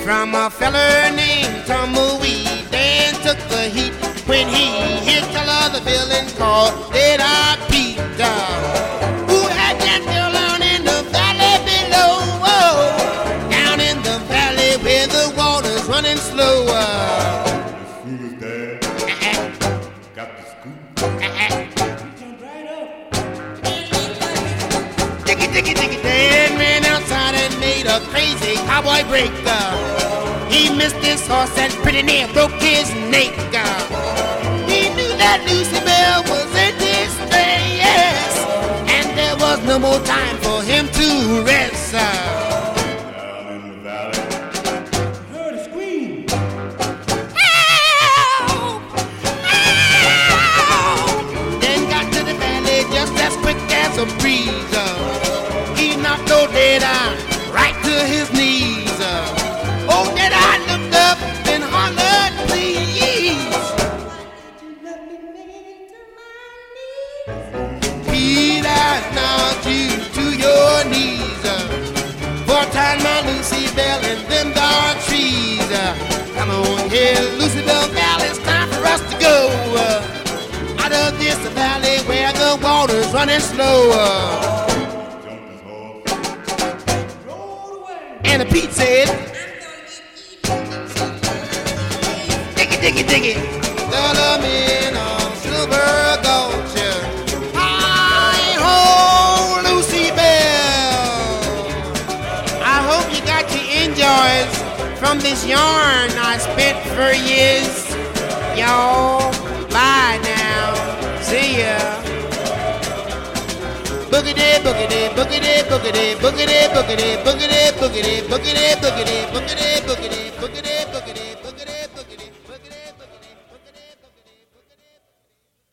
from a feller named Tumbleweed. Dan took the heat when he hit the villain called Dead-Eye Pete. Who had that girl down in the valley below? Oh, down in the valley where the water's running slower. As soon as Dad got the scoop, Jump right up. Diggy, diggy, diggy. Dan ran outside and made a crazy cowboy break. He missed his horse and pretty near broke his neck. He knew that Lucy Bell was in distress, and there was no more time for him to rest. down in the valley, Heard a scream. Help! Help! Then got to the valley just as quick as a breeze. He knocked old Dead-Eye right to his knees. Oh, Dead-Eye looked up and hollered, please. Pete, I knocked you to your knees. For time, my Lucy Bell and them dark trees. Come on here, Lucy Bell Gal, it's time for us to go out of this valley where the water's running slower. jumped his horse, Rolled away. And Pete said, diggy, diggy, diggy, dollar men of silver gulch. Hi-ho, Lucy Bell. I hope you got your enjoys from this yarn I spent for years. Y'all, bye now. See ya. Boogity, boogity, boogity, boogity, boogity, boogity, boogity, boogity, boogity, boogity, boogity, boogity, boogity, boogity, boogity.